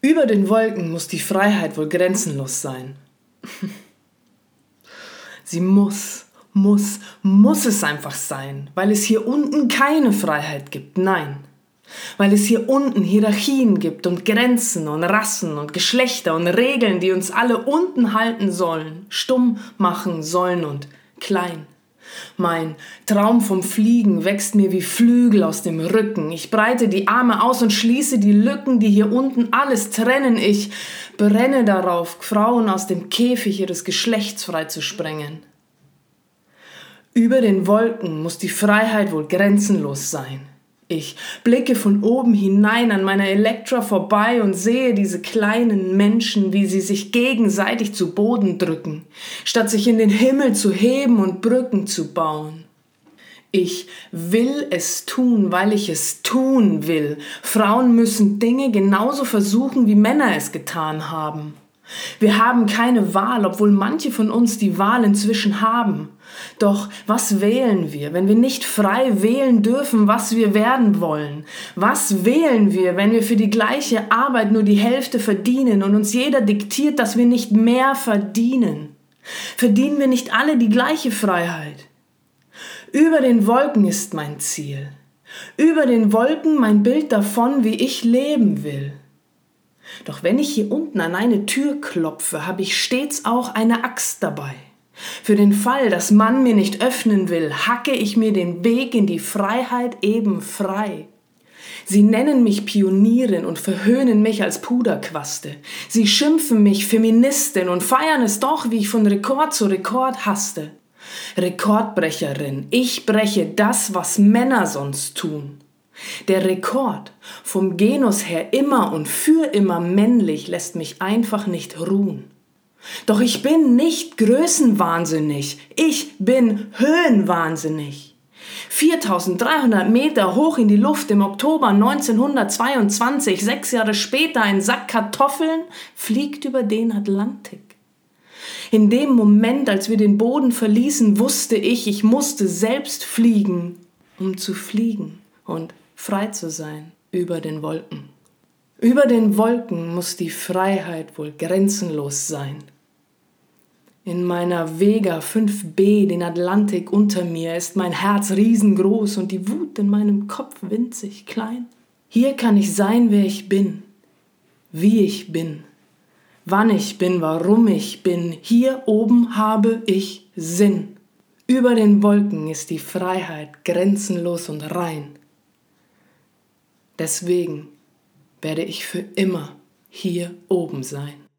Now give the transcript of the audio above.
Über den Wolken muss die Freiheit wohl grenzenlos sein. Sie muss es einfach sein, weil es hier unten keine Freiheit gibt, nein. Weil es hier unten Hierarchien gibt und Grenzen und Rassen und Geschlechter und Regeln, die uns alle unten halten sollen, stumm machen sollen und klein. Mein Traum vom Fliegen wächst mir wie Flügel aus dem Rücken. Ich breite die Arme aus und schließe die Lücken, die hier unten alles trennen. Ich brenne darauf, Frauen aus dem Käfig ihres Geschlechts freizusprengen. Über den Wolken muss die Freiheit wohl grenzenlos sein. Ich blicke von oben hinein an meiner Elektra vorbei und sehe diese kleinen Menschen, wie sie sich gegenseitig zu Boden drücken, statt sich in den Himmel zu heben und Brücken zu bauen. Ich will es tun, weil ich es tun will. Frauen müssen Dinge genauso versuchen, wie Männer es getan haben. Wir haben keine Wahl, obwohl manche von uns die Wahl inzwischen haben. Doch was wählen wir, wenn wir nicht frei wählen dürfen, was wir werden wollen? Was wählen wir, wenn wir für die gleiche Arbeit nur die Hälfte verdienen und uns jeder diktiert, dass wir nicht mehr verdienen? Verdienen wir nicht alle die gleiche Freiheit? Über den Wolken ist mein Ziel. Über den Wolken mein Bild davon, wie ich leben will. Doch wenn ich hier unten an eine Tür klopfe, habe ich stets auch eine Axt dabei. Für den Fall, dass man mir nicht öffnen will, hacke ich mir den Weg in die Freiheit eben frei. Sie nennen mich Pionierin und verhöhnen mich als Puderquaste. Sie schimpfen mich Feministin und feiern es doch, wie ich von Rekord zu Rekord haste. Rekordbrecherin, ich breche das, was Männer sonst tun. Der Rekord, vom Genus her immer und für immer männlich, lässt mich einfach nicht ruhen. Doch ich bin nicht größenwahnsinnig, ich bin höhenwahnsinnig. 4300 Meter hoch in die Luft im Oktober 1922, 6 Jahre später ein Sack Kartoffeln fliegt über den Atlantik. In dem Moment, als wir den Boden verließen, wusste ich musste selbst fliegen, um zu fliegen und frei zu sein über den Wolken. Über den Wolken muss die Freiheit wohl grenzenlos sein. In meiner Vega 5B, den Atlantik unter mir, ist mein Herz riesengroß und die Wut in meinem Kopf winzig klein. Hier kann ich sein, wer ich bin, wie ich bin, wann ich bin, warum ich bin. Hier oben habe ich Sinn. Über den Wolken ist die Freiheit grenzenlos und rein. Deswegen werde ich für immer hier oben sein.